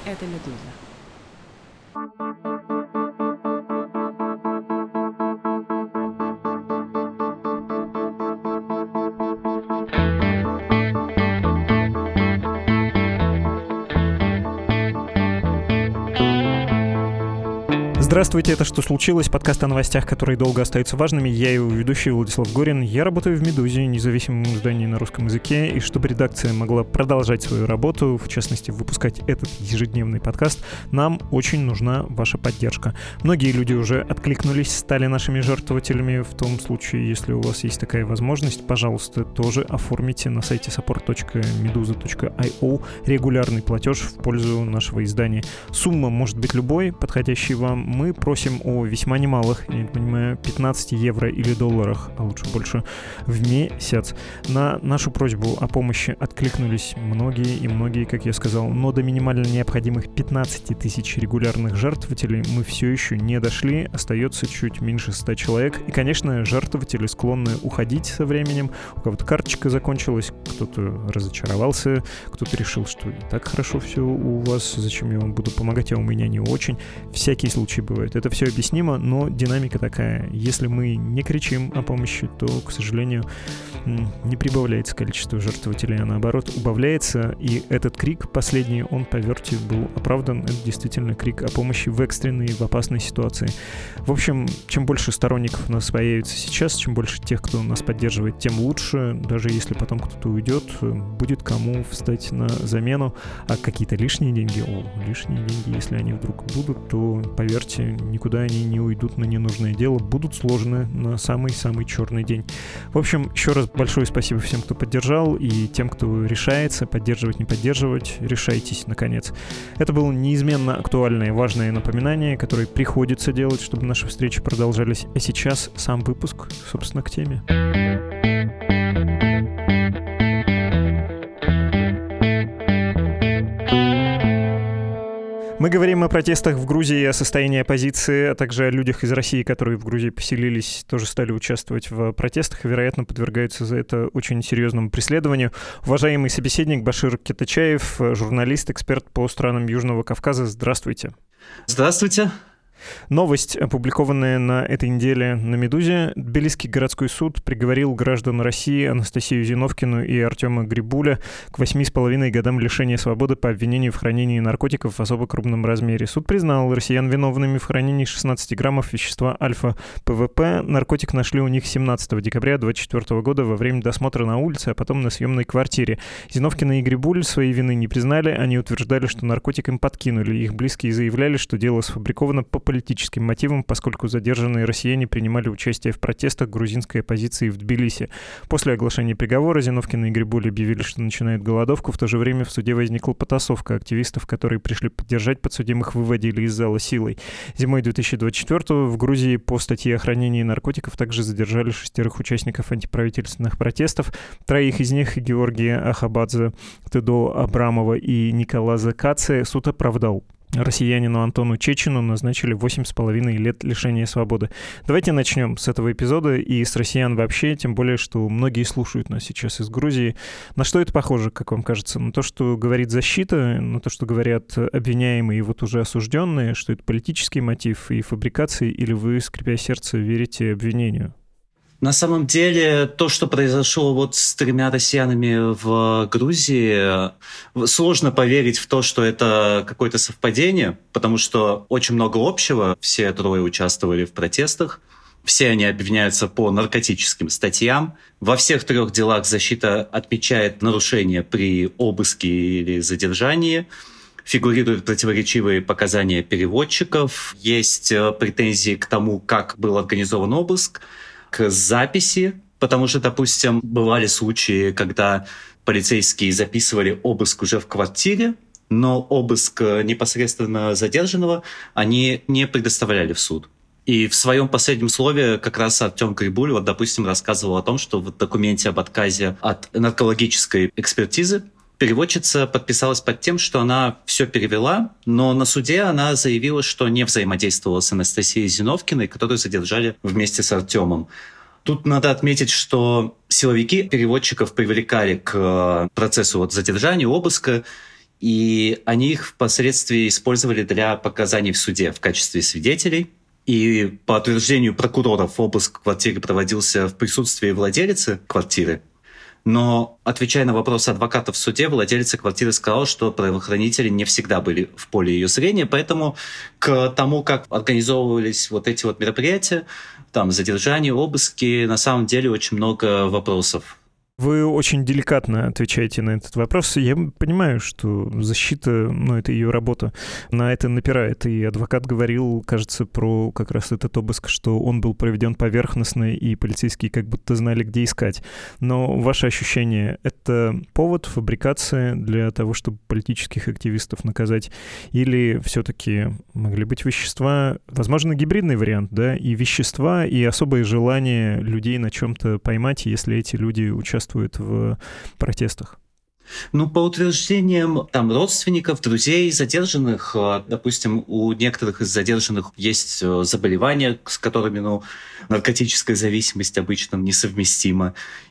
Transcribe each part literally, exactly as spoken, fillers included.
Это «Медуза». Здравствуйте, это «Что случилось?» Подкаст о новостях, которые долго остаются важными. Я его ведущий Владислав Горин. Я работаю в «Медузе», независимом издании на русском языке, и чтобы редакция могла продолжать свою работу, в частности, выпускать этот ежедневный подкаст, нам очень нужна ваша поддержка. Многие люди уже откликнулись, стали нашими жертвователями. В том случае, если у вас есть такая возможность, пожалуйста, тоже оформите на сайте support точка meduza точка io регулярный платеж в пользу нашего издания. Сумма может быть любой, подходящей вам. Мы просим о весьма немалых, я не понимаю, пятнадцать евро или долларах, а лучше больше, в месяц. На нашу просьбу о помощи откликнулись многие и многие, как я сказал, но до минимально необходимых пятнадцати тысяч регулярных жертвователей мы все еще не дошли, остается чуть меньше ста человек. И, конечно, жертвователи склонны уходить со временем, у кого-то карточка закончилась, кто-то разочаровался, кто-то решил, что и так хорошо все у вас, зачем я вам буду помогать, а у меня не очень. Всякий случай бывает. Это все объяснимо, но динамика такая. Если мы не кричим о помощи, то, к сожалению, не прибавляется количество жертвователей, а наоборот убавляется. И этот крик, последний, он, поверьте, был оправдан. Это действительно крик о помощи в экстренной, в опасной ситуации. В общем, чем больше сторонников у нас появится сейчас, чем больше тех, кто нас поддерживает, тем лучше. Даже если потом кто-то уйдет, будет кому встать на замену. А какие-то лишние деньги, о, лишние деньги, если они вдруг будут, то, поверьте, никуда они не уйдут на ненужное дело, будут сложены на самый-самый черный день. В общем, еще раз большое спасибо всем, кто поддержал, и тем, кто решается поддерживать, не поддерживать, решайтесь, наконец. Это было неизменно актуальное и важное напоминание, которое приходится делать, чтобы наши встречи продолжались. А сейчас сам выпуск, собственно, к теме. Мы говорим о протестах в Грузии, о состоянии оппозиции, а также о людях из России, которые в Грузии поселились, тоже стали участвовать в протестах и, вероятно, подвергаются за это очень серьезному преследованию. Уважаемый собеседник Башир Кетачаев, журналист, эксперт по странам Южного Кавказа. Здравствуйте. Здравствуйте. Новость, опубликованная на этой неделе на «Медузе». Тбилисский городской суд приговорил граждан России Анастасию Зиновкину и Артема Грибуля к восьми с половиной годам лишения свободы по обвинению в хранении наркотиков в особо крупном размере. Суд признал россиян виновными в хранении шестнадцати граммов вещества альфа-ПВП. Наркотик нашли у них семнадцатого декабря две тысячи двадцать четвёртого года во время досмотра на улице, а потом на съемной квартире. Зиновкина и Грибуль своей вины не признали. Они утверждали, что наркотик им подкинули. Их близкие заявляли, что дело сфабриковано по политическим мотивам, поскольку задержанные россияне принимали участие в протестах грузинской оппозиции в Тбилиси. После оглашения приговора Зиновкина и Грибуль объявили, что начинают голодовку. В то же время в суде возникла потасовка. Активистов, которые пришли поддержать подсудимых, выводили из зала силой. Зимой две тысячи двадцать четвёртого в Грузии по статье о хранении наркотиков также задержали шестерых участников антиправительственных протестов. Троих из них, Георгия Ахабадзе, Тедо Абрамова и Николаза Каци, суд оправдал. Россиянину Антону Чечину назначили восемь с половиной лет лишения свободы. Давайте начнем с этого эпизода и с россиян вообще, тем более, что многие слушают нас сейчас из Грузии. На что это похоже, как вам кажется? На то, что говорит защита, на то, что говорят обвиняемые и вот уже осужденные, что это политический мотив и фабрикации, или вы, скрипя сердце, верите обвинению? На самом деле, то, что произошло вот с тремя россиянами в Грузии, сложно поверить в то, что это какое-то совпадение, потому что очень много общего. Все трое участвовали в протестах. Все они обвиняются по наркотическим статьям. Во всех трех делах защита отмечает нарушения при обыске или задержании. Фигурируют противоречивые показания переводчиков. Есть претензии к тому, как был организован обыск, к записи, потому что, допустим, бывали случаи, когда полицейские записывали обыск уже в квартире, но обыск непосредственно задержанного они не предоставляли в суд. И в своем последнем слове как раз Артем Грибуль, вот, допустим, рассказывал о том, что в документе об отказе от наркологической экспертизы переводчица подписалась под тем, что она все перевела, но на суде она заявила, что не взаимодействовала с Анастасией Зиновкиной, которую задержали вместе с Артемом. Тут надо отметить, что силовики переводчиков привлекали к процессу вот задержания, обыска, И они их впоследствии использовали для показаний в суде в качестве свидетелей. И по утверждению прокуроров обыск квартиры проводился в присутствии владелицы квартиры. Но, отвечая на вопрос адвоката в суде, владелица квартиры сказала, что правоохранители не всегда были в поле ее зрения, поэтому к тому, как организовывались вот эти вот мероприятия, там задержания, обыски, на самом деле очень много вопросов. Вы очень деликатно отвечаете на этот вопрос. Я понимаю, что защита, ну, это ее работа, на это напирает. И адвокат говорил, кажется, про как раз этот обыск, что он был проведен поверхностно, и полицейские как будто знали, где искать. Но ваше ощущение — это повод, фабрикация для того, чтобы политических активистов наказать? Или все-таки могли быть вещества, возможно, гибридный вариант, да, и вещества, и особое желание людей на чем-то поймать, если эти люди участвуют в протестах? Ну, по утверждениям там родственников, друзей задержанных, допустим, у некоторых из задержанных есть заболевания, с которыми, ну, наркотическая зависимость обычно несовместима.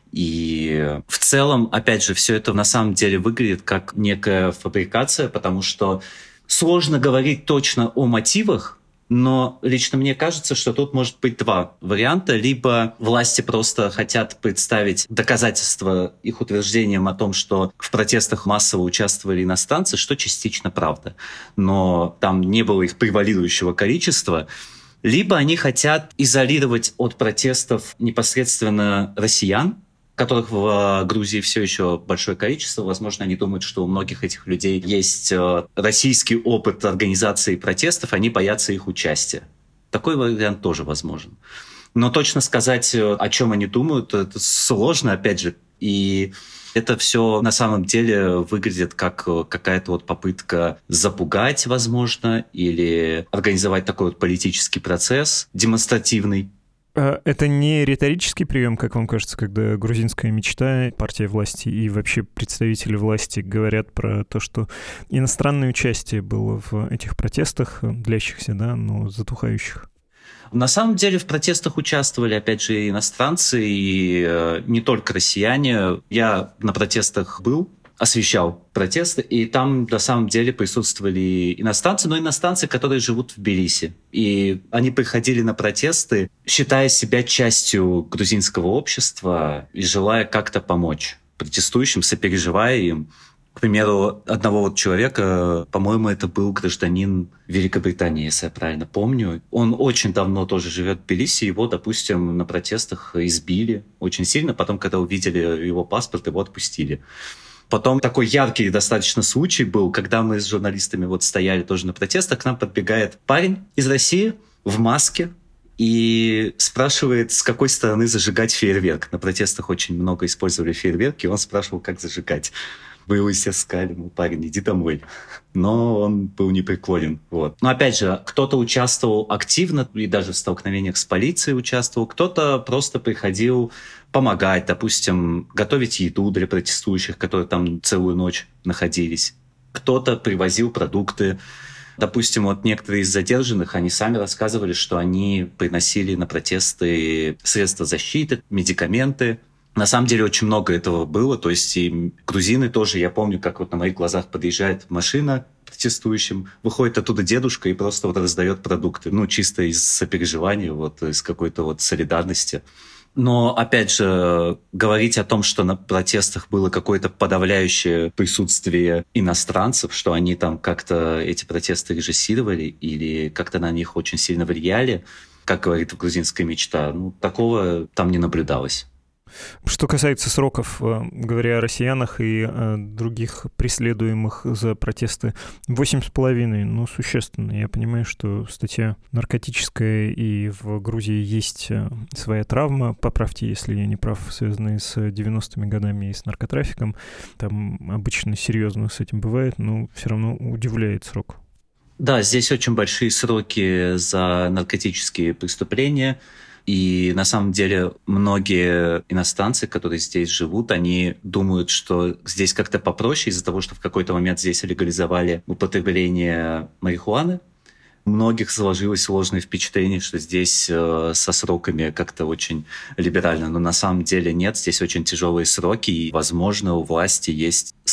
И в целом, опять же, все это на самом деле выглядит как некая фабрикация, потому что сложно говорить точно о мотивах, но лично мне кажется, что тут может быть два варианта. Либо власти просто хотят представить доказательства их утверждениям о том, что в протестах массово участвовали иностранцы, что частично правда, но там не было их превалирующего количества. Либо они хотят изолировать от протестов непосредственно россиян, которых в Грузии все еще большое количество. Возможно, они думают, что у многих этих людей есть российский опыт организации протестов, они боятся их участия. Такой вариант тоже возможен. Но точно сказать, о чем они думают, это сложно, опять же. И это все на самом деле выглядит как какая-то вот попытка запугать, возможно, или организовать такой вот политический процесс демонстративный. Это не риторический прием, как вам кажется, когда грузинская мечта, партия власти и вообще представители власти говорят про то, что иностранное участие было в этих протестах, длящихся, да, но затухающих? На самом деле в протестах участвовали, опять же, иностранцы, и не только россияне. Я на протестах был, освещал протесты, и там на самом деле присутствовали иностранцы, но иностранцы, которые живут в Тбилиси. И они приходили на протесты, считая себя частью грузинского общества и желая как-то помочь протестующим, сопереживая им. К примеру, одного вот человека, по-моему, это был гражданин Великобритании, если я правильно помню. Он очень давно тоже живет в Тбилиси, его, допустим, на протестах избили очень сильно. Потом, когда увидели его паспорт, его отпустили. Потом такой яркий достаточно случай был, когда мы с журналистами вот стояли тоже на протестах, к нам подбегает парень из России в маске и спрашивает, с какой стороны зажигать фейерверк. На протестах очень много использовали фейерверки, и он спрашивал, как зажигать. Вы его, естественно, сказали, ему, парень, иди домой. Но он был непреклонен. Вот. Но опять же, кто-то участвовал активно, и даже в столкновениях с полицией участвовал, кто-то просто приходил помогать, допустим, готовить еду для протестующих, которые там целую ночь находились. Кто-то привозил продукты. Допустим, вот некоторые из задержанных, они сами рассказывали, что они приносили на протесты средства защиты, медикаменты. На самом деле очень много этого было, то есть и грузины тоже, я помню, как вот на моих глазах подъезжает машина к протестующим, выходит оттуда дедушка и просто вот раздает продукты, ну, чисто из сопереживания, вот, из какой-то вот солидарности. Но, опять же, говорить о том, что на протестах было какое-то подавляющее присутствие иностранцев, что они там как-то эти протесты режиссировали или как-то на них очень сильно влияли, как говорит грузинская мечта, ну, такого там не наблюдалось. Что касается сроков, говоря о россиянах и о других преследуемых за протесты, восемь с половиной, ну, существенно. Я понимаю, что статья наркотическая, и в Грузии есть своя травма, поправьте, если я не прав, связанная с девяностыми годами и с наркотрафиком. Там обычно серьезно с этим бывает, но все равно удивляет срок. Да, здесь очень большие сроки за наркотические преступления. И на самом деле многие иностранцы, которые здесь живут, они думают, что здесь как-то попроще из-за того, что в какой-то момент здесь легализовали употребление марихуаны. У многих сложилось сложное впечатление, что здесь э, со сроками как-то очень либерально. Но на самом деле нет, здесь очень тяжелые сроки. И, возможно, у власти есть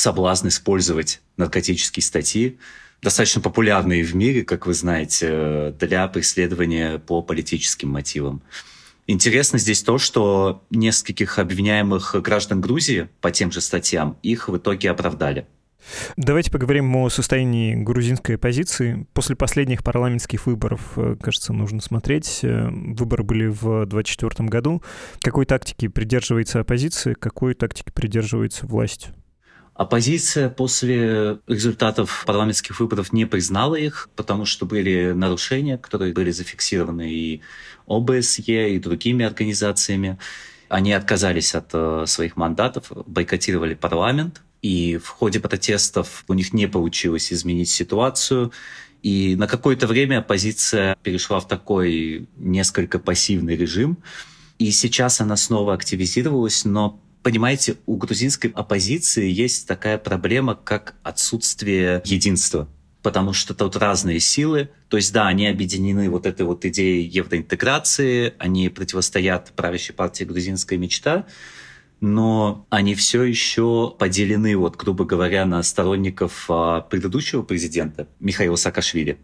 соблазн использовать наркотические статьи, достаточно популярные в мире, как вы знаете, для преследования по политическим мотивам. Интересно здесь то, что нескольких обвиняемых граждан Грузии по тем же статьям их в итоге оправдали. Давайте поговорим о состоянии грузинской оппозиции. После последних парламентских выборов, кажется, нужно смотреть. Выборы были в двадцать четвёртом году. Какой тактики придерживается оппозиция, какой тактики придерживается власть? Оппозиция после результатов парламентских выборов не признала их, потому что были нарушения, которые были зафиксированы и о бэ эс е, и другими организациями. Они отказались от э, своих мандатов, бойкотировали парламент, и в ходе протестов у них не получилось изменить ситуацию. И на какое-то время оппозиция перешла в такой несколько пассивный режим. И сейчас она снова активизировалась, но понимаете, у грузинской оппозиции есть такая проблема, как отсутствие единства. Потому что тут разные силы. То есть, да, они объединены вот этой вот идеей евроинтеграции, они противостоят правящей партии «Грузинская мечта», но они все еще поделены, вот, грубо говоря, на сторонников предыдущего президента Михаила Саакашвили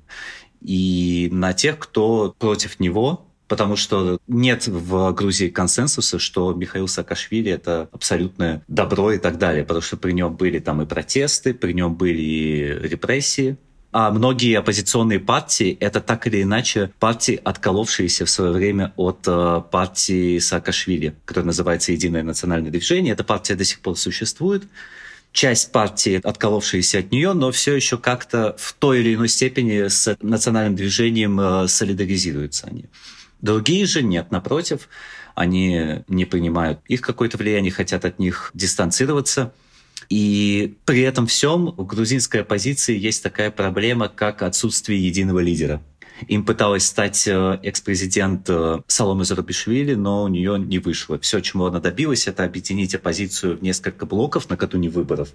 и на тех, кто против него. Потому что нет в Грузии консенсуса, что Михаил Саакашвили — это абсолютное добро и так далее, потому что при нем были там и протесты, при нем были и репрессии. А многие оппозиционные партии — это так или иначе партии, отколовшиеся в свое время от э, партии Саакашвили, которая называется «Единое национальное движение». Эта партия до сих пор существует. Часть партии, отколовшиеся от нее, но все еще как-то в той или иной степени с национальным движением э, солидаризируются они. Другие же нет, напротив, они не принимают их какое-то влияние, хотят от них дистанцироваться. И при этом всем в грузинской оппозиции есть такая проблема, как отсутствие единого лидера. Им пыталась стать экс-президент Саломе Зурабишвили, но у нее не вышло. Все, чему она добилась, это объединить оппозицию в несколько блоков накануне выборов.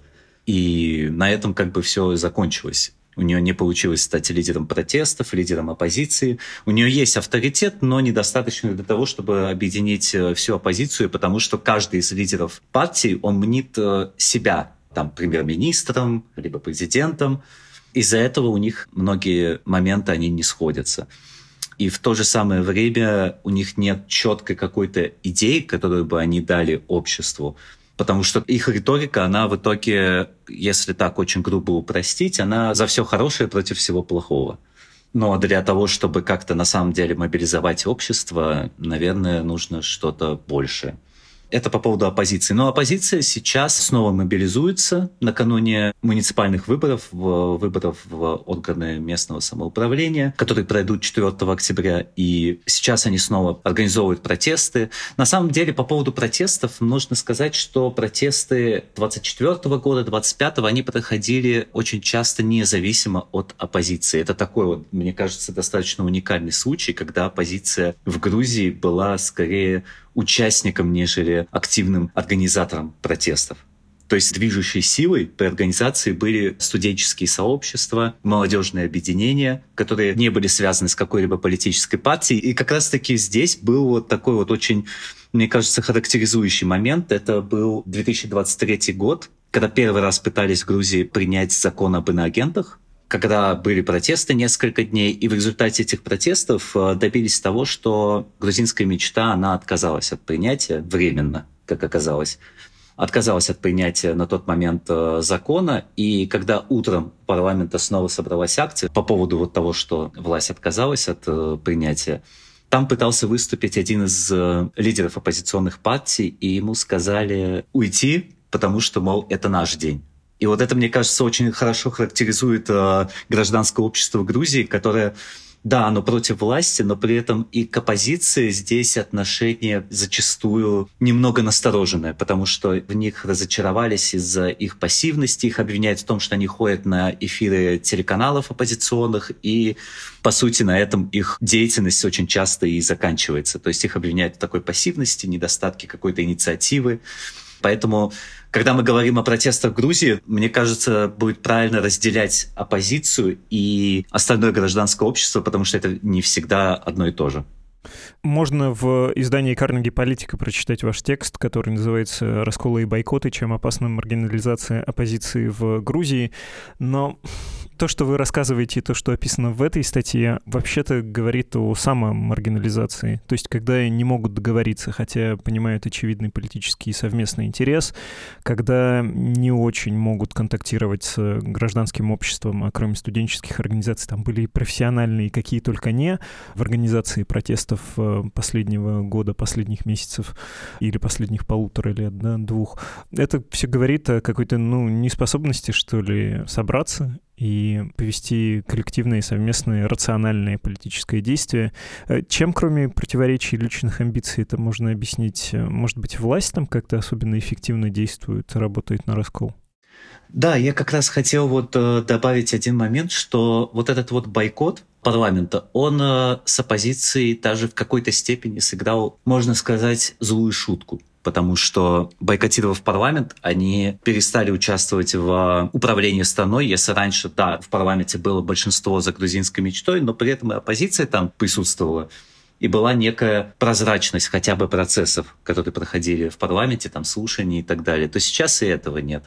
И на этом как бы все закончилось. У нее не получилось стать лидером протестов, лидером оппозиции. У нее есть авторитет, но недостаточно для того, чтобы объединить всю оппозицию, потому что каждый из лидеров партии, он мнит себя там премьер-министром, либо президентом. Из-за этого у них многие моменты, они не сходятся. И в то же самое время у них нет четкой какой-то идеи, которую бы они дали обществу. Потому что их риторика, она в итоге, если так очень грубо упростить, она за все хорошее против всего плохого. Но для того, чтобы как-то на самом деле мобилизовать общество, наверное, нужно что-то большее. Это по поводу оппозиции. Но оппозиция сейчас снова мобилизуется накануне муниципальных выборов, выборов в органы местного самоуправления, которые пройдут четвёртого октября. И сейчас они снова организовывают протесты. На самом деле, по поводу протестов нужно сказать, что протесты двадцать четвёртого года, двадцать пятого, они проходили очень часто независимо от оппозиции. Это такой, вот, мне кажется, достаточно уникальный случай, когда оппозиция в Грузии была скорее участником, нежели активным организатором протестов. То есть движущей силой при организации были студенческие сообщества, молодежные объединения, которые не были связаны с какой-либо политической партией. И как раз-таки здесь был вот такой вот очень, мне кажется, характеризующий момент. Это был две тысячи двадцать третий год, когда первый раз пытались в Грузии принять закон об иноагентах, когда были протесты несколько дней, и в результате этих протестов добились того, что грузинская мечта, она отказалась от принятия временно, как оказалось. Отказалась от принятия на тот момент закона, и когда утром парламента снова собралась акция по поводу вот того, что власть отказалась от принятия, там пытался выступить один из лидеров оппозиционных партий, и ему сказали уйти, потому что, мол, это наш день. И вот это, мне кажется, очень хорошо характеризует э, гражданское общество в Грузии, которое, да, оно против власти, но при этом и к оппозиции здесь отношение зачастую немного настороженное, потому что в них разочаровались из-за их пассивности, их обвиняют в том, что они ходят на эфиры телеканалов оппозиционных, и, по сути, на этом их деятельность очень часто и заканчивается. То есть их обвиняют в такой пассивности, недостатке какой-то инициативы. Поэтому, когда мы говорим о протестах в Грузии, мне кажется, будет правильно разделять оппозицию и остальное гражданское общество, потому что это не всегда одно и то же. Можно в издании «Карнеги Политика» прочитать ваш текст, который называется «Расколы и бойкоты. Чем опасна маргинализация оппозиции в Грузии». Но то, что вы рассказываете, то, что описано в этой статье, вообще-то говорит о самомаргинализации. То есть, когда не могут договориться, хотя понимают очевидный политический и совместный интерес, когда не очень могут контактировать с гражданским обществом, а кроме студенческих организаций, там были и профессиональные, и какие только не, в организации протестов последнего года, последних месяцев или последних полутора лет, да, двух. Это все говорит о какой-то, ну, неспособности, что ли, собраться и повести коллективное, совместное, рациональное политическое действие. Чем, кроме противоречий личных амбиций, это можно объяснить? Может быть, власть там как-то особенно эффективно действует, работает на раскол? Да, я как раз хотел вот э, добавить один момент, что вот этот вот бойкот парламента, он э, с оппозицией даже в какой-то степени сыграл, можно сказать, злую шутку. Потому что, бойкотировав парламент, они перестали участвовать в управлении страной. Если раньше, да, в парламенте было большинство за грузинской мечтой, но при этом и оппозиция там присутствовала. И была некая прозрачность хотя бы процессов, которые проходили в парламенте, там, слушания и так далее. То сейчас и этого нет.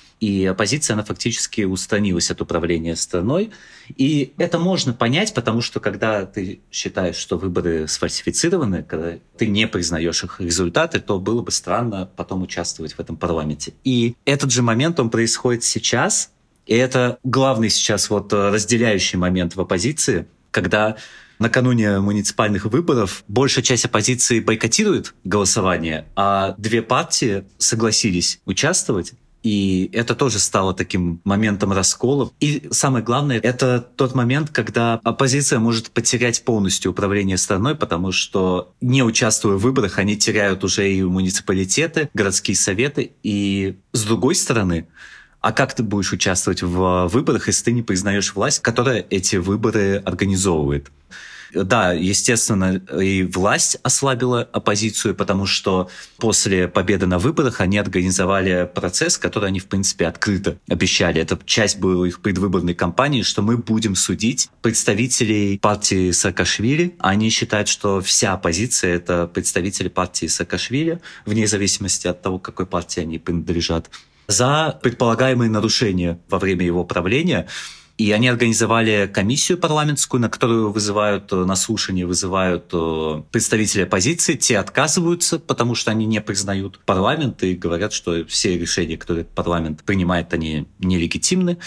И оппозиция, она фактически устранилась от управления страной. И это можно понять, потому что когда ты считаешь, что выборы сфальсифицированы, когда ты не признаешь их результаты, то было бы странно потом участвовать в этом парламенте. И этот же момент, он происходит сейчас. И это главный сейчас вот разделяющий момент в оппозиции, когда накануне муниципальных выборов большая часть оппозиции бойкотирует голосование, а две партии согласились участвовать. И это тоже стало таким моментом раскола. И самое главное, это тот момент, когда оппозиция может потерять полностью управление страной, потому что, не участвуя в выборах, они теряют уже и муниципалитеты, городские советы. И с другой стороны, а как ты будешь участвовать в выборах, если ты не признаешь власть, которая эти выборы организовывает? Да, естественно, и власть ослабила оппозицию, потому что после победы на выборах они организовали процесс, который они, в принципе, открыто обещали. Это часть была их предвыборной кампании, что мы будем судить представителей партии Саакашвили. Они считают, что вся оппозиция — это представители партии Саакашвили, вне зависимости от того, к какой партии они принадлежат, за предполагаемые нарушения во время его правления. И они организовали комиссию парламентскую, на которую вызывают на слушание, вызывают представители оппозиции. Те отказываются, потому что они не признают парламент и говорят, что все решения, которые парламент принимает, они нелегитимны.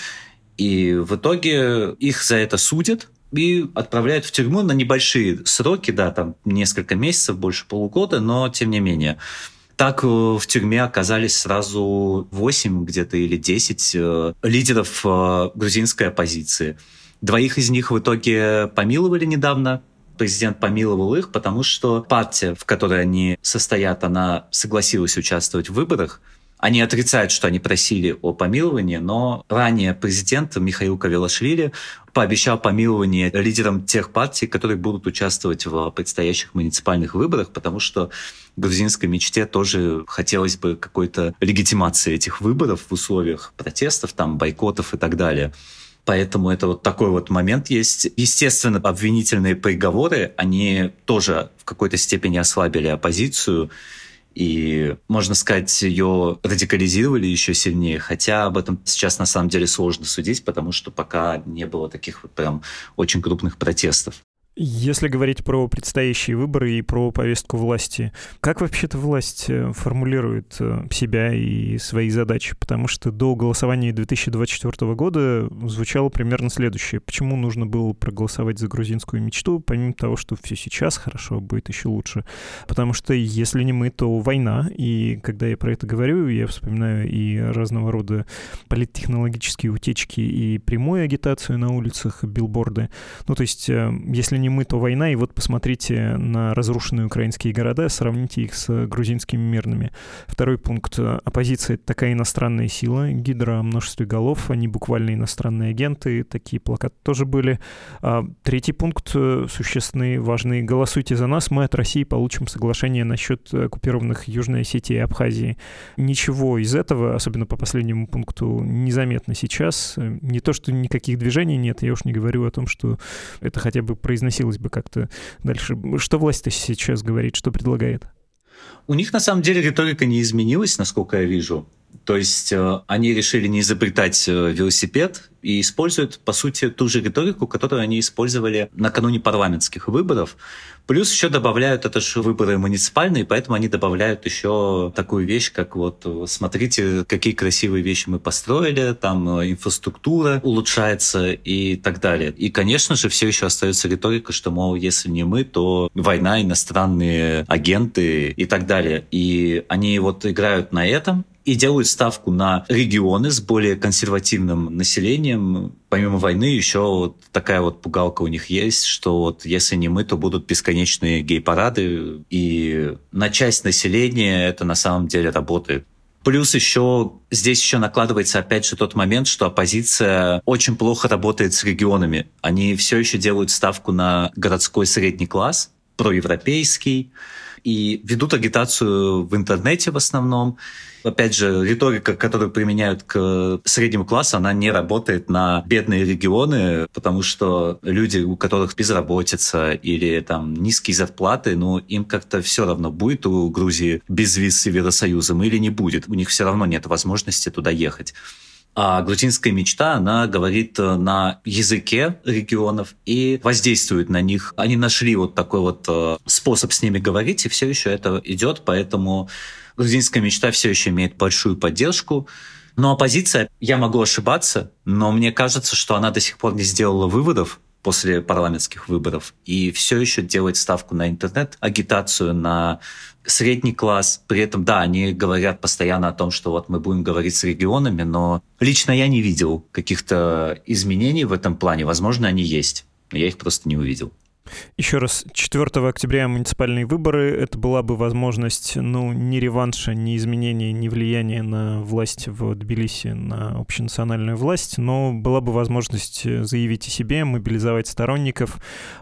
И в итоге их за это судят и отправляют в тюрьму на небольшие сроки, да, там несколько месяцев, больше полугода, но тем не менее. Так в тюрьме оказались сразу восемь где-то или десять лидеров грузинской оппозиции. Двоих из них в итоге помиловали недавно. Президент помиловал их, потому что партия, в которой они состоят, она согласилась участвовать в выборах. Они отрицают, что они просили о помиловании, но ранее президент Михаил Кавелашвили пообещал помилование лидерам тех партий, которые будут участвовать в предстоящих муниципальных выборах, потому что грузинской мечте тоже хотелось бы какой-то легитимации этих выборов в условиях протестов, там, бойкотов и так далее. Поэтому это вот такой вот момент есть. Естественно, обвинительные приговоры, они тоже в какой-то степени ослабили оппозицию, и, можно сказать, ее радикализировали еще сильнее, хотя об этом сейчас на самом деле сложно судить, потому что пока не было таких вот прям очень крупных протестов. Если говорить про предстоящие выборы и про повестку власти, как вообще-то власть формулирует себя и свои задачи? Потому что до голосования две тысячи двадцать четвёртого года звучало примерно следующее. Почему нужно было проголосовать за грузинскую мечту, помимо того, что все сейчас хорошо, будет еще лучше? Потому что если не мы, то война. И когда я про это говорю, я вспоминаю и разного рода политтехнологические утечки, и прямую агитацию на улицах, билборды. Ну, то есть, если не мы, то война, и вот посмотрите на разрушенные украинские города, сравните их с грузинскими мирными. Второй пункт. Оппозиция — это такая иностранная сила, гидра о множестве голов, они буквально иностранные агенты, такие плакаты тоже были. А третий пункт, существенный, важный. Голосуйте за нас, мы от России получим соглашение насчет оккупированных Южной Осетии и Абхазии. Ничего из этого, особенно по последнему пункту, незаметно сейчас. Не то, что никаких движений нет, я уж не говорю о том, что это хотя бы произносится произносилось бы как-то дальше. Что власть-то сейчас говорит, что предлагает? У них, на самом деле, риторика не изменилась, насколько я вижу. То есть э, они решили не изобретать э, велосипед и используют, по сути, ту же риторику, которую они использовали накануне парламентских выборов. Плюс еще добавляют, это же выборы муниципальные, поэтому они добавляют еще такую вещь, как вот, смотрите, какие красивые вещи мы построили, там инфраструктура улучшается и так далее. И, конечно же, все еще остается риторика, что, мол, если не мы, то война, иностранные агенты и так далее. И они вот играют на этом и делают ставку на регионы с более консервативным населением. Помимо войны еще вот такая вот пугалка у них есть, что вот если не мы, то будут бесконечные гей-парады, и на часть населения это на самом деле работает. Плюс еще здесь еще накладывается опять же тот момент, что оппозиция очень плохо работает с регионами. Они все еще делают ставку на городской средний класс, проевропейский, и ведут агитацию в интернете в основном. Опять же, риторика, которую применяют к среднему классу, она не работает на бедные регионы, потому что люди, у которых безработица или там низкие зарплаты, ну, им как-то все равно, будет у Грузии безвиз с Евросоюзом или не будет. У них все равно нет возможности туда ехать. А грузинская мечта, она говорит на языке регионов и воздействует на них. Они нашли вот такой вот способ с ними говорить, и все еще это идет, поэтому грузинская мечта все еще имеет большую поддержку. Но оппозиция, я могу ошибаться, но мне кажется, что она до сих пор не сделала выводов после парламентских выборов и все еще делает ставку на интернет, агитацию на средний класс. При этом, да, они говорят постоянно о том, что вот мы будем говорить с регионами, но лично я не видел каких-то изменений в этом плане. Возможно, они есть, но я их просто не увидел. Еще раз, четвёртого октября муниципальные выборы. Это была бы возможность, ну, ни реванша, ни изменения, ни влияния на власть в Тбилиси, на общенациональную власть, но была бы возможность заявить о себе, мобилизовать сторонников,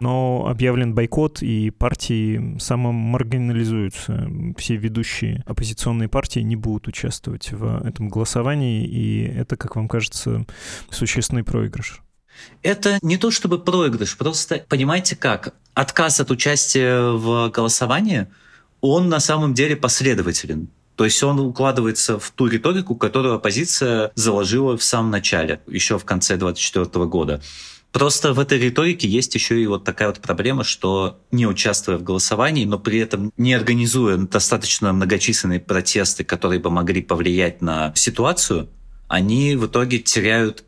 но объявлен бойкот, и партии самомаргинализуются. Все ведущие оппозиционные партии не будут участвовать в этом голосовании, и это, как вам кажется, существенный проигрыш. Это не то чтобы проигрыш, просто понимаете как? Отказ от участия в голосовании, он на самом деле последователен. То есть он укладывается в ту риторику, которую оппозиция заложила в самом начале, еще в конце двадцать четвёртого года. Просто в этой риторике есть еще и вот такая вот проблема, что не участвуя в голосовании, но при этом не организуя достаточно многочисленные протесты, которые бы могли повлиять на ситуацию, они в итоге теряют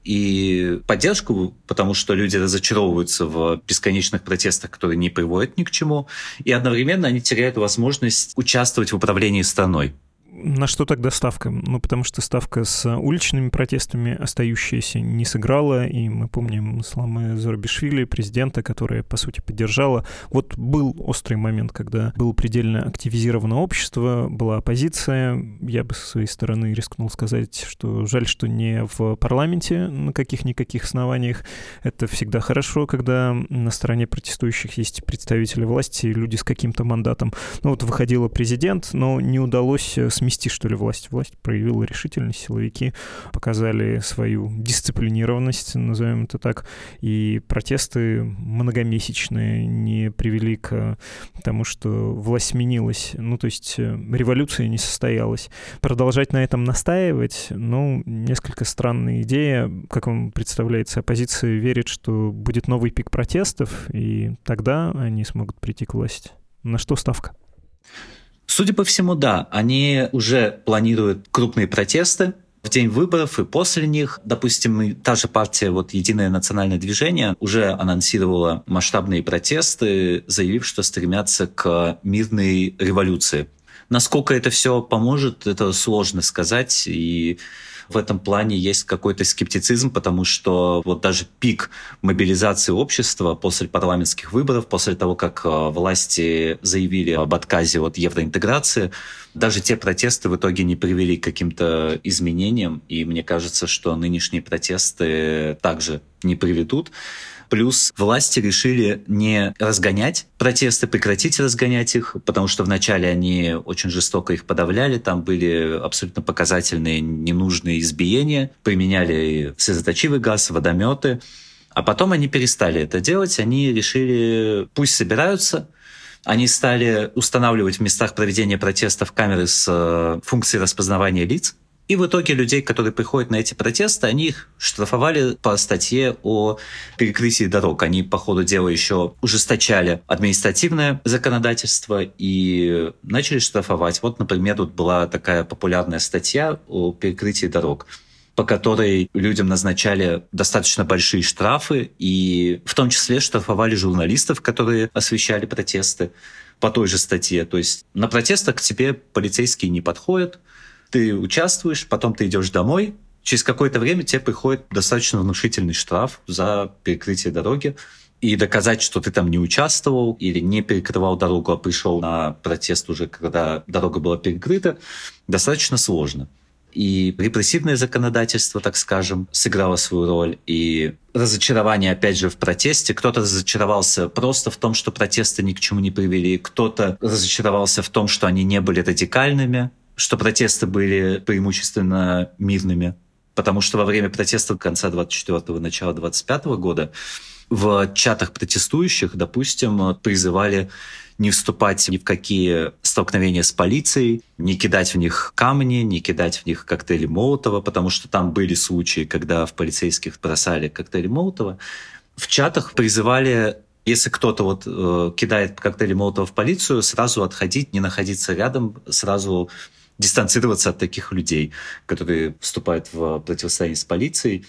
и поддержку, потому что люди разочаровываются в бесконечных протестах, которые не приводят ни к чему, и одновременно они теряют возможность участвовать в управлении страной. На что тогда ставка? Ну, потому что ставка с уличными протестами остающаяся не сыграла, и мы помним слова Зурабишвили, президента, которая, по сути, поддержала. Вот был острый момент, когда было предельно активизировано общество, была оппозиция. Я бы со своей стороны рискнул сказать, что жаль, что не в парламенте на каких-никаких основаниях. Это всегда хорошо, когда на стороне протестующих есть представители власти, люди с каким-то мандатом. Ну, вот выходил президент, но не удалось смести, что ли, власть. Власть проявила решительность, силовики показали свою дисциплинированность, назовем это так, и протесты многомесячные не привели к тому, что власть сменилась. Ну, то есть революция не состоялась. Продолжать на этом настаивать, ну, несколько странная идея. Как вам представляется, оппозиция верит, что будет новый пик протестов, и тогда они смогут прийти к власти. На что ставка? Судя по всему, да, они уже планируют крупные протесты в день выборов и после них. Допустим, та же партия вот «Единое национальное движение» уже анонсировала масштабные протесты, заявив, что стремятся к мирной революции. Насколько это все поможет, это сложно сказать, и в этом плане есть какой-то скептицизм, потому что вот даже пик мобилизации общества после парламентских выборов, после того, как власти заявили об отказе от евроинтеграции, даже те протесты в итоге не привели к каким-то изменениям, и мне кажется, что нынешние протесты также не приведут. Плюс власти решили не разгонять протесты, прекратить разгонять их, потому что вначале они очень жестоко их подавляли, там были абсолютно показательные ненужные избиения, применяли слезоточивый газ, водометы. А потом они перестали это делать, они решили, пусть собираются. Они стали устанавливать в местах проведения протестов камеры с функцией распознавания лиц. И в итоге людей, которые приходят на эти протесты, они их штрафовали по статье о перекрытии дорог. Они, по ходу дела, еще ужесточали административное законодательство и начали штрафовать. Вот, например, тут была такая популярная статья о перекрытии дорог, по которой людям назначали достаточно большие штрафы, и в том числе штрафовали журналистов, которые освещали протесты по той же статье. То есть на протестах к тебе полицейские не подходят, ты участвуешь, потом ты идешь домой, через какое-то время тебе приходит достаточно внушительный штраф за перекрытие дороги, и доказать, что ты там не участвовал или не перекрывал дорогу, а пришел на протест уже, когда дорога была перекрыта, достаточно сложно. И репрессивное законодательство, так скажем, сыграло свою роль. И разочарование, опять же, в протесте. Кто-то разочаровался просто в том, что протесты ни к чему не привели. Кто-то разочаровался в том, что они не были радикальными, что протесты были преимущественно мирными. Потому что во время протестов конца двадцать четвёртого, начала двадцать пятого года в чатах протестующих, допустим, призывали не вступать ни в какие столкновения с полицией, не кидать в них камни, не кидать в них коктейли Молотова, потому что там были случаи, когда в полицейских бросали коктейли Молотова. В чатах призывали, если кто-то вот э, кидает коктейли Молотова в полицию, сразу отходить, не находиться рядом, сразу дистанцироваться от таких людей, которые вступают в противостояние с полицией.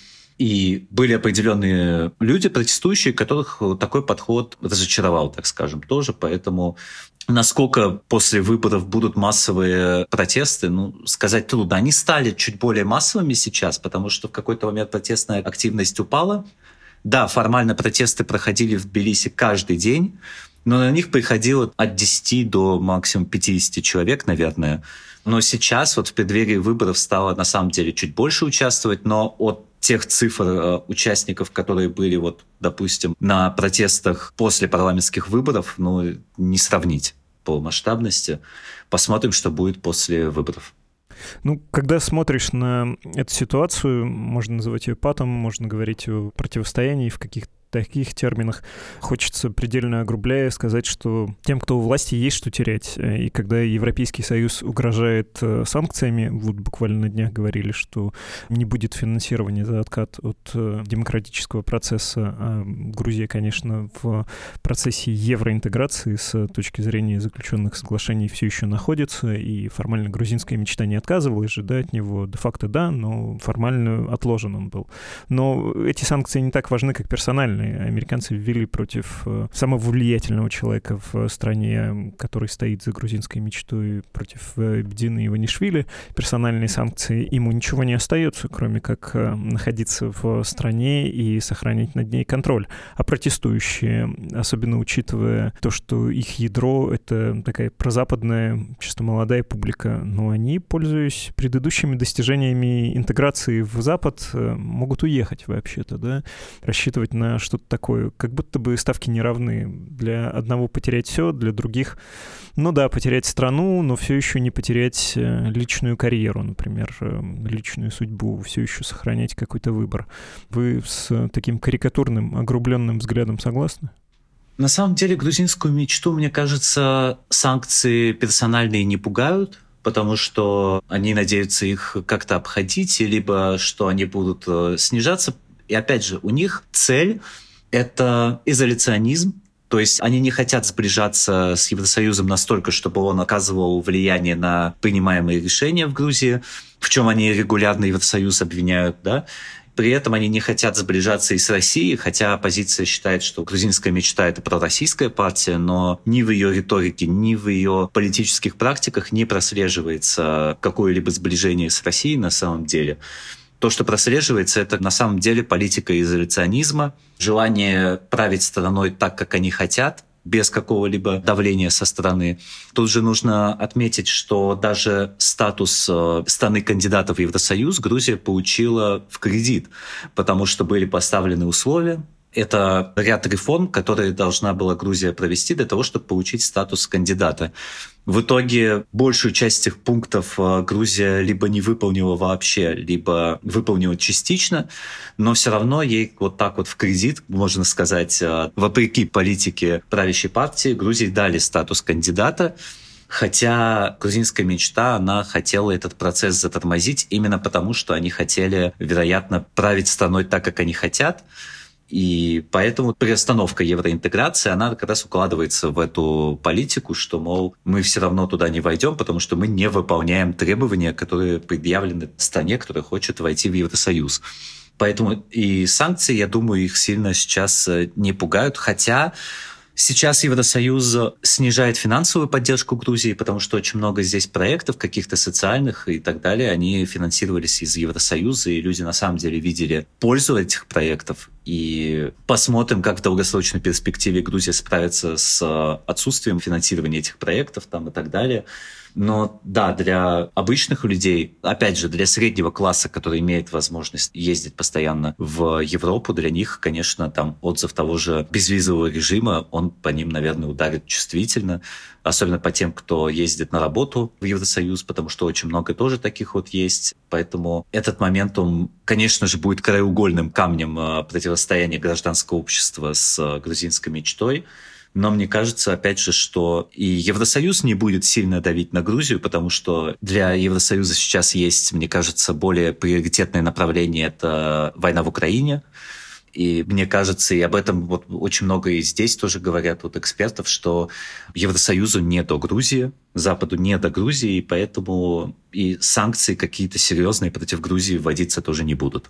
И были определенные люди, протестующие, которых такой подход разочаровал, так скажем, тоже. Поэтому насколько после выборов будут массовые протесты, ну, сказать трудно. Они стали чуть более массовыми сейчас, потому что в какой-то момент протестная активность упала. Да, формально протесты проходили в Тбилиси каждый день, но на них приходило от десяти до максимум пятидесяти человек, наверное. Но сейчас вот в преддверии выборов стало на самом деле чуть больше участвовать, но от тех цифр э, участников, которые были, вот, допустим, на протестах после парламентских выборов, ну, не сравнить по масштабности. Посмотрим, что будет после выборов. Ну, когда смотришь на эту ситуацию, можно называть ее патом, можно говорить о противостоянии в каких-то таких терминах. Хочется, предельно огрубляя, сказать, что тем, кто у власти, есть что терять. И когда Европейский Союз угрожает санкциями, вот буквально на днях говорили, что не будет финансирования за откат от демократического процесса, а Грузия, конечно, в процессе евроинтеграции с точки зрения заключенных соглашений все еще находится, и формально грузинская мечта не отказывалась же, да, от него. Де-факто да, но формально отложен он был. Но эти санкции не так важны, как персональные. Американцы ввели против самого влиятельного человека в стране, который стоит за грузинской мечтой, против Бедины Иванишвили, персональные санкции. Ему ничего не остается, кроме как находиться в стране и сохранять над ней контроль. А протестующие, особенно учитывая то, что их ядро — это такая прозападная, чисто молодая публика, но они, пользуясь предыдущими достижениями интеграции в Запад, могут уехать вообще-то, да, рассчитывать на что-то такое. Как будто бы ставки не равны. Для одного потерять все, для других, ну да, потерять страну, но все еще не потерять личную карьеру, например, личную судьбу, все еще сохранять какой-то выбор. Вы с таким карикатурным, огрубленным взглядом согласны? На самом деле грузинскую мечту, мне кажется, санкции персональные не пугают, потому что они надеются их как-то обходить, либо что они будут снижаться. И опять же, у них цель — это изоляционизм, то есть они не хотят сближаться с Евросоюзом настолько, чтобы он оказывал влияние на принимаемые решения в Грузии, в чем они регулярно Евросоюз обвиняют, да. При этом они не хотят сближаться и с Россией, хотя оппозиция считает, что грузинская мечта — это пророссийская партия, но ни в ее риторике, ни в ее политических практиках не прослеживается какое-либо сближение с Россией на самом деле. То, что прослеживается, это на самом деле политика изоляционизма, желание править страной так, как они хотят, без какого-либо давления со стороны. Тут же нужно отметить, что даже статус страны кандидата в Евросоюз Грузия получила в кредит, потому что были поставлены условия, Это ряд реформ, которые должна была Грузия провести для того, чтобы получить статус кандидата. В итоге большую часть этих пунктов Грузия либо не выполнила вообще, либо выполнила частично, но все равно ей вот так вот в кредит, можно сказать, вопреки политике правящей партии, Грузии дали статус кандидата. Хотя грузинская мечта, она хотела этот процесс затормозить именно потому, что они хотели, вероятно, править страной так, как они хотят. И поэтому приостановка евроинтеграции, она как раз укладывается в эту политику, что, мол, мы все равно туда не войдем, потому что мы не выполняем требования, которые предъявлены стране, которая хочет войти в Евросоюз. Поэтому и санкции, я думаю, их сильно сейчас не пугают, хотя сейчас Евросоюз снижает финансовую поддержку Грузии, потому что очень много здесь проектов каких-то социальных и так далее, они финансировались из Евросоюза, и люди на самом деле видели пользу этих проектов. И посмотрим, как в долгосрочной перспективе Грузия справится с отсутствием финансирования этих проектов там, и так далее. Но да, для обычных людей, опять же, для среднего класса, который имеет возможность ездить постоянно в Европу, для них, конечно, там отзыв того же безвизового режима, он по ним, наверное, ударит чувствительно, особенно по тем, кто ездит на работу в Евросоюз, потому что очень много тоже таких вот есть. Поэтому этот момент, он, конечно же, будет краеугольным камнем противостояния гражданского общества с грузинской мечтой. Но мне кажется, опять же, что и Евросоюз не будет сильно давить на Грузию, потому что для Евросоюза сейчас есть, мне кажется, более приоритетное направление – это война в Украине. И мне кажется, и об этом вот очень много и здесь тоже говорят вот экспертов, что Евросоюзу не до Грузии, Западу не до Грузии, и поэтому и санкции какие-то серьезные против Грузии вводиться тоже не будут.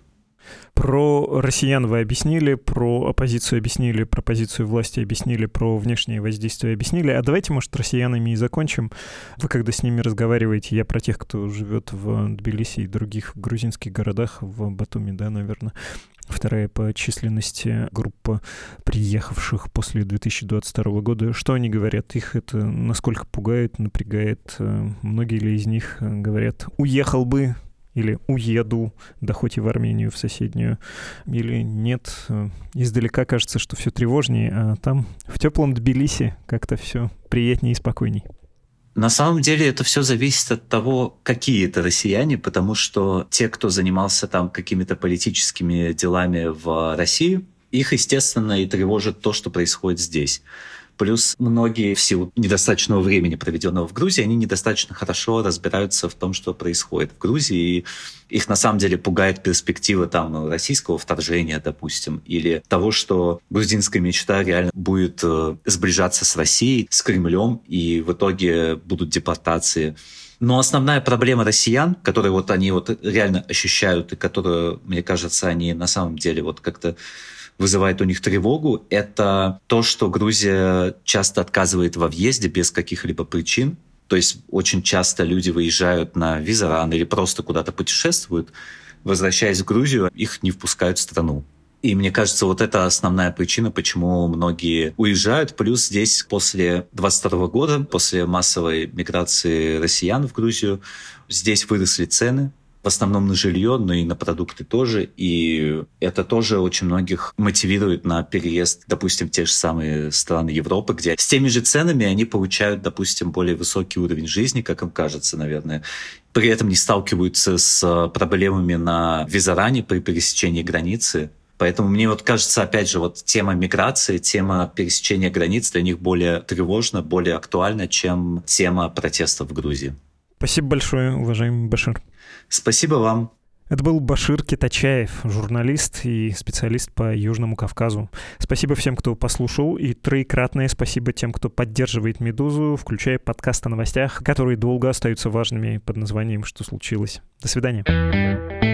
Про россиян вы объяснили, про оппозицию объяснили, про позицию власти объяснили, про внешнее воздействие объяснили. А давайте, может, россиянами и закончим. Вы когда с ними разговариваете, я про тех, кто живет в Тбилиси и других грузинских городах, в Батуми, да, наверное, вторая по численности группа приехавших после две тысячи двадцать второго года. Что они говорят? Их это насколько пугает, напрягает? Многие ли из них говорят «уехал бы», или «уеду», да хоть и в Армению, в соседнюю, или нет. Издалека кажется, что все тревожнее, а там, в теплом Тбилиси, как-то все приятнее и спокойней. На самом деле это все зависит от того, какие это россияне, потому что те, кто занимался там какими-то политическими делами в России, их, естественно, и тревожит то, что происходит здесь. Плюс многие в силу недостаточного времени, проведенного в Грузии, они недостаточно хорошо разбираются в том, что происходит в Грузии. И их на самом деле пугает перспектива там, российского вторжения, допустим, или того, что грузинская мечта реально будет э, сближаться с Россией, с Кремлем, и в итоге будут депортации. Но основная проблема россиян, которые вот они вот реально ощущают, и которую, мне кажется, они на самом деле вот как-то вызывает у них тревогу, это то, что Грузия часто отказывает во въезде без каких-либо причин. То есть очень часто люди выезжают на визаран или просто куда-то путешествуют, возвращаясь в Грузию, их не впускают в страну. И мне кажется, вот это основная причина, почему многие уезжают. Плюс здесь после двадцать второго года, после массовой миграции россиян в Грузию, здесь выросли цены. В основном на жилье, но и на продукты тоже. И это тоже очень многих мотивирует на переезд, допустим, в те же самые страны Европы, где с теми же ценами они получают, допустим, более высокий уровень жизни, как им кажется, наверное. При этом не сталкиваются с проблемами на визаране при пересечении границы. Поэтому мне вот кажется, опять же, вот тема миграции, тема пересечения границ для них более тревожна, более актуальна, чем тема протестов в Грузии. Спасибо большое, уважаемый Башир. Спасибо вам. Это был Башир Китачаев, журналист и специалист по Южному Кавказу. Спасибо всем, кто послушал, и троекратное спасибо тем, кто поддерживает «Медузу», включая подкаст о новостях, которые долго остаются важными под названием «Что случилось?». До свидания.